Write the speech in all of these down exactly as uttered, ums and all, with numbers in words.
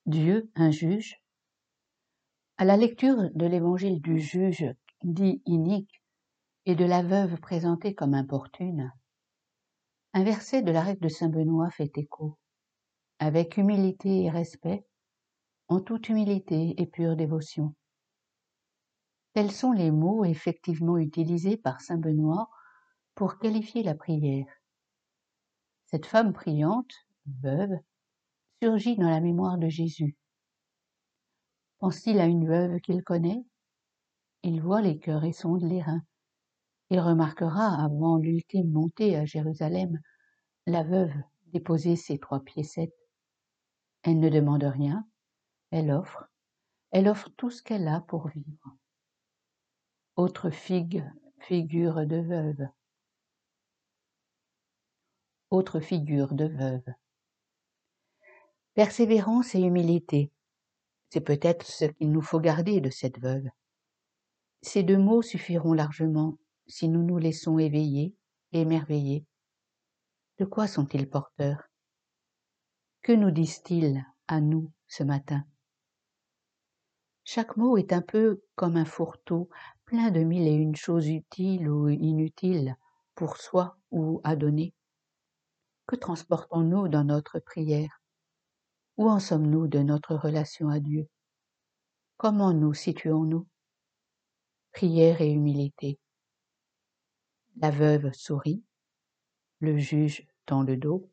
Dieu, un juge. À la lecture de l'évangile du juge dit inique et de la veuve présentée comme importune, un verset de la règle de saint Benoît fait écho. Avec humilité et respect, en toute humilité et pure dévotion. Tels sont les mots effectivement utilisés par saint Benoît pour qualifier la prière. Cette femme priante, veuve, surgit dans la mémoire de Jésus. Pense-t-il à une veuve qu'il connaît? Il voit les cœurs et sonde les reins. Il remarquera, avant l'ultime montée à Jérusalem, la veuve déposer ses trois piécettes. Elle ne demande rien, elle offre, elle offre tout ce qu'elle a pour vivre. Autre figue, figure de veuve. Autre figure de veuve. Persévérance et humilité, c'est peut-être ce qu'il nous faut garder de cette veuve. Ces deux mots suffiront largement si nous nous laissons éveiller et émerveiller. De quoi sont-ils porteurs? Que nous disent-ils à nous ce matin? Chaque mot est un peu comme un fourre-tout, plein de mille et une choses utiles ou inutiles pour soi ou à donner. Que transportons-nous dans notre prière? Où en sommes-nous de notre relation à Dieu? Comment nous situons-nous? Prière et humilité. La veuve sourit, le juge tend le dos.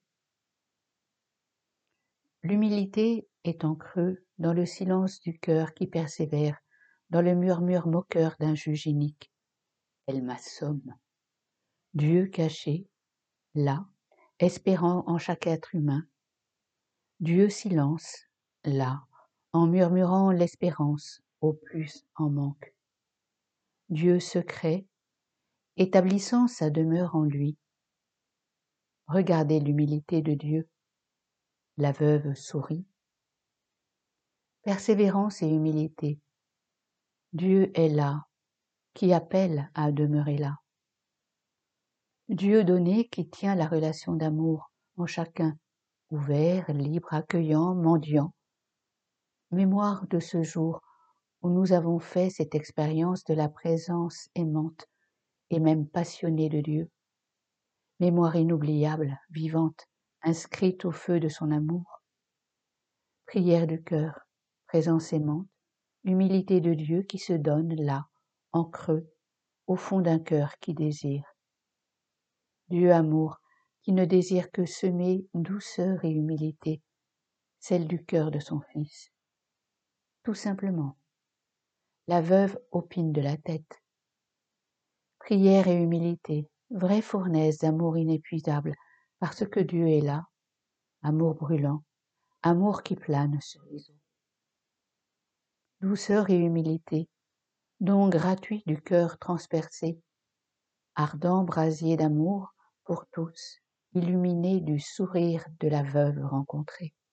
L'humilité est en creux dans le silence du cœur qui persévère, dans le murmure moqueur d'un juge inique. Elle m'assomme. Dieu caché, là, espérant en chaque être humain. Dieu silence, là, en murmurant l'espérance, au plus en manque. Dieu secret, établissant sa demeure en lui. Regardez l'humilité de Dieu. La veuve sourit. Persévérance et humilité. Dieu est là, qui appelle à demeurer là. Dieu donné qui tient la relation d'amour en chacun, ouvert, libre, accueillant, mendiant. Mémoire de ce jour où nous avons fait cette expérience de la présence aimante et même passionnée de Dieu. Mémoire inoubliable, vivante, inscrite au feu de son amour. Prière du cœur, présence aimante, humilité de Dieu qui se donne là, en creux, au fond d'un cœur qui désire. Dieu amour, qui ne désire que semer douceur et humilité, celle du cœur de son Fils. Tout simplement. La veuve opine de la tête. Prière et humilité, vraie fournaise d'amour inépuisable, parce que Dieu est là, amour brûlant, amour qui plane sur les eaux. Douceur et humilité, don gratuit du cœur transpercé, ardent brasier d'amour pour tous, illuminé du sourire de la veuve rencontrée.